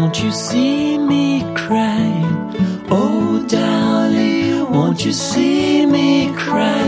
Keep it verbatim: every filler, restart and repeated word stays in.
Won't you see me crying? Oh, darling, won't you see me crying?